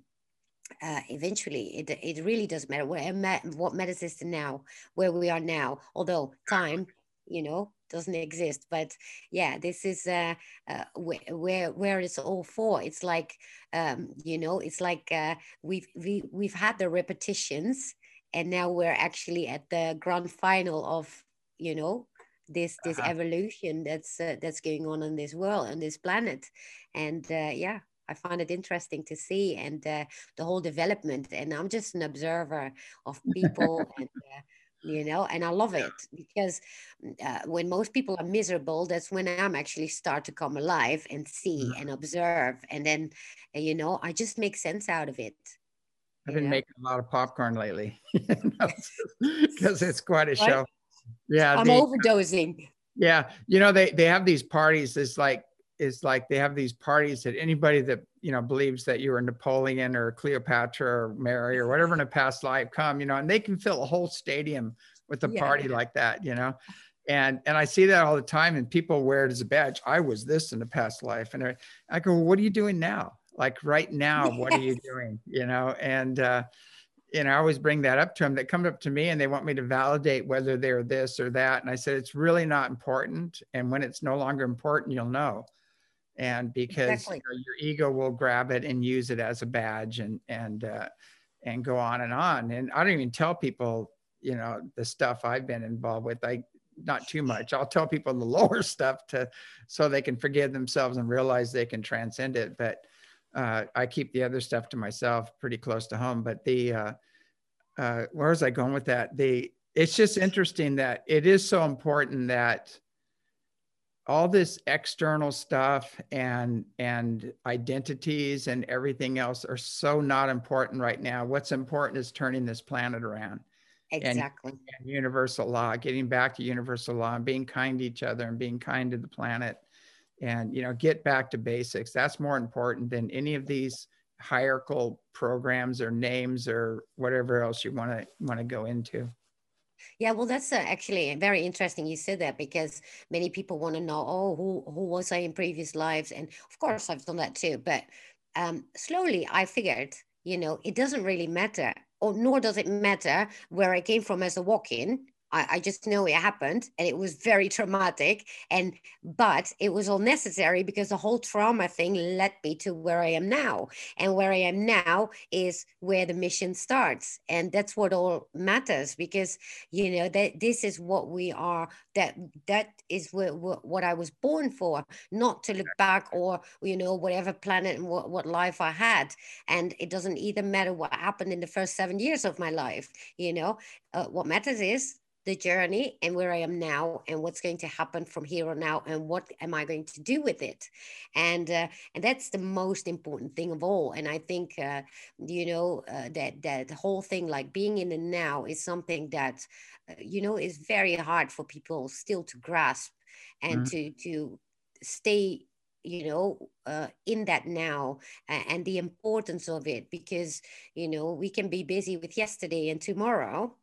Uh, eventually it, it really does matter what, what matters is now where we are now, although time, you know, doesn't exist. But yeah, this is uh, uh where, where where it's all for. It's like um you know, it's like uh we've we, we've had the repetitions and now we're actually at the grand final of, you know, this this uh-huh. evolution that's uh, that's going on in this world and this planet. And uh, yeah, I find it interesting to see, and uh, the whole development. And I'm just an observer of people, and uh, you know, and I love it because uh, when most people are miserable, that's when I'm actually start to come alive and see and observe, and then uh, you know, I just make sense out of it. I've been know? making a lot of popcorn lately because it's quite a show. Right? Yeah, I'm the, overdosing. Yeah, you know, they they have these parties. It's like. is like they have these parties that anybody that, you know, believes that you were Napoleon or Cleopatra or Mary or whatever in a past life come, you know, and they can fill a whole stadium with a yeah. party like that, you know. And and I see that all the time, and people wear it as a badge. I was this in a past life. And I, I go, well, what are you doing now? Like right now, yes. What are you doing? You know, and uh, you know, I always bring that up to them. They come up to me and they want me to validate whether they're this or that. And I said, it's really not important. And when it's no longer important, you'll know. And because exactly. you know, your ego will grab it and use it as a badge and and uh, and go on and on. And I don't even tell people, you know, the stuff I've been involved with. I not too much. I'll tell people the lower stuff to so they can forgive themselves and realize they can transcend it. But uh, I keep the other stuff to myself, pretty close to home. But the uh, uh, where was I going with that? The it's just interesting that it is so important that all this external stuff and and identities and everything else are so not important right now. What's important is turning this planet around. Exactly. And, and universal law, getting back to universal law and being kind to each other and being kind to the planet, and you know, get back to basics. That's more important than any of these hierarchical programs or names or whatever else you want to want to go into. Yeah, well, that's uh, actually very interesting you said that, because many people want to know, oh, who, who was I in previous lives? And of course, I've done that too. But um, slowly I figured, you know, it doesn't really matter, or nor does it matter where I came from as a walk-in. I, I just know it happened and it was very traumatic. And but it was all necessary because the whole trauma thing led me to where I am now. And where I am now is where the mission starts. And that's what all matters, because, you know, that this is what we are, that that is what, what, what I was born for, not to look back or, you know, whatever planet and what, what life I had. And it doesn't either matter what happened in the first seven years of my life, you know. Uh, what matters is the journey and where I am now and what's going to happen from here on out and what am I going to do with it. And uh, and that's the most important thing of all. And I think uh, you know uh, that that the whole thing, like being in the now, is something that uh, you know is very hard for people still to grasp and Mhm. to to stay you know uh, in that now, a- and the importance of it, because you know we can be busy with yesterday and tomorrow,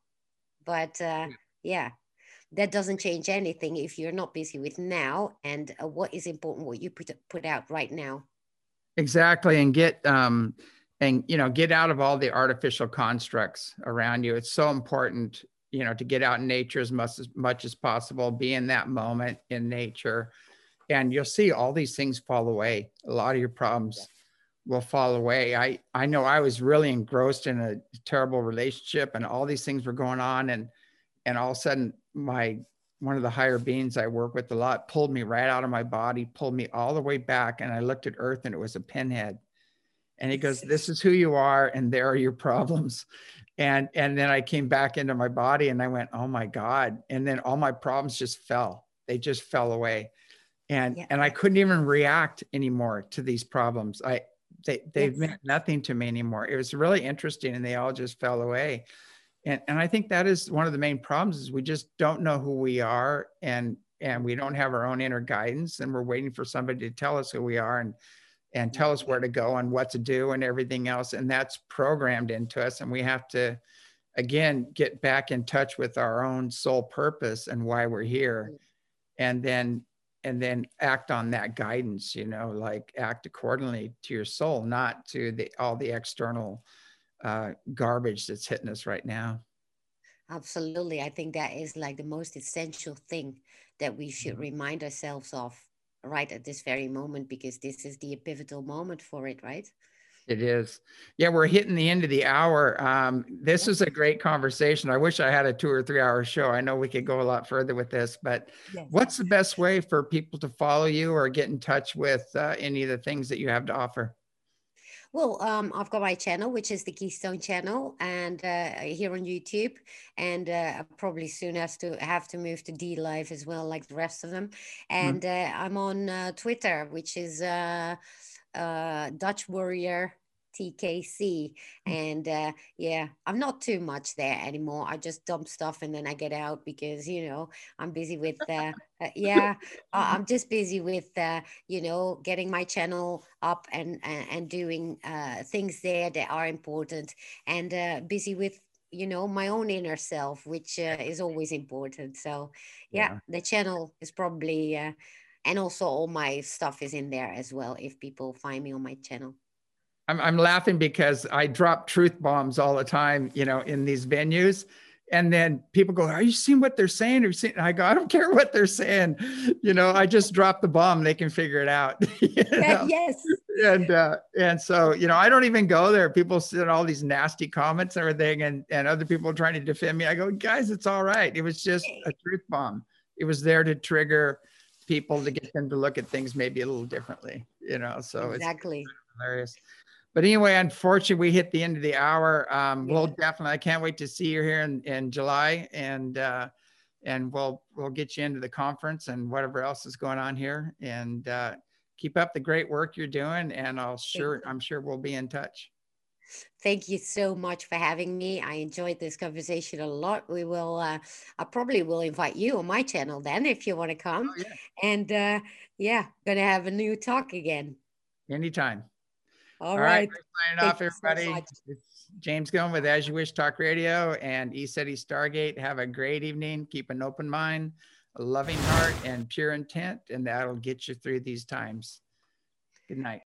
but uh, yeah, that doesn't change anything if you're not busy with now and uh, what is important, what you put put out right now. Exactly. And get, um, and, you know, get out of all the artificial constructs around you. It's so important, you know, to get out in nature as much as much as possible, be in that moment in nature, and you'll see all these things fall away. A lot of your problems will fall away. I, I know I was really engrossed in a terrible relationship and all these things were going on. And, and all of a sudden my, one of the higher beings I work with a lot pulled me right out of my body, pulled me all the way back. And I looked at earth and it was a pinhead. And he goes, this is who you are. And there are your problems. And, and then I came back into my body and I went, oh my God. And then all my problems just fell. They just fell away. And, Yeah. and I couldn't even react anymore to these problems. I, they, they've Yes. meant nothing to me anymore. It was really interesting and they all just fell away. And, and I think that is one of the main problems is we just don't know who we are, and, and we don't have our own inner guidance, and we're waiting for somebody to tell us who we are and, and tell us where to go and what to do and everything else. And that's programmed into us. And we have to, again, get back in touch with our own soul purpose and why we're here. And then, and then act on that guidance, you know, like act accordingly to your soul, not to the, all the external uh, garbage that's hitting us right now. Absolutely. I think that is like the most essential thing that we should remind ourselves of right at this very moment, because this is the pivotal moment for it, right? It is. Yeah, we're hitting the end of the hour. Um, this Yes. is a great conversation. I wish I had a two or three hour show. I know we could go a lot further with this, but Yes. what's the best way for people to follow you or get in touch with uh, any of the things that you have to offer? Well, um, I've got my channel, which is the Keystone channel, and uh, here on YouTube, and uh, I probably soon has to have to move to D Live as well, like the rest of them. Mhm. And uh, I'm on uh, Twitter, which is uh, uh, Dutch Warrior T K C. And uh, yeah, I'm not too much there anymore. I just dump stuff and then I get out because, you know, I'm busy with, uh, uh, yeah, uh, I'm just busy with, uh, you know, getting my channel up and, and, and doing uh, things there that are important, and uh, busy with, you know, my own inner self, which uh, is always important. So yeah, Yeah. the channel is probably, uh, and also all my stuff is in there as well if people find me on my channel. I'm, I'm laughing because I drop truth bombs all the time, you know, in these venues. And then people go, are you seeing what they're saying? Or seeing? I go, I don't care what they're saying. You know, I just drop the bomb. They can figure it out. you Yeah, know? yes. And, uh, and so, you know, I don't even go there. People send all these nasty comments and everything, and, and other people trying to defend me. I go, guys, it's all right. It was just a truth bomb. It was there to trigger people, to get them to look at things maybe a little differently, you know, so it's Exactly. hilarious. But anyway, unfortunately, we hit the end of the hour. Um, we'll Yeah. definitely, I can't wait to see you here in, in July, and uh, and we'll we'll get you into the conference and whatever else is going on here. And uh, keep up the great work you're doing. And I'll Thank sure, I'm sure we'll be in touch. Thank you so much for having me. I enjoyed this conversation a lot. We will, uh, I probably will invite you on my channel then if you want to come. Oh, yeah. And uh, yeah, gonna have a new talk again. Anytime. All All right. right. We're signing Thank off, you so everybody. much. It's James Gunn with As You Wish Talk Radio and ECETI Stargate. Have a great evening. Keep an open mind, a loving heart, and pure intent, and that'll get you through these times. Good night.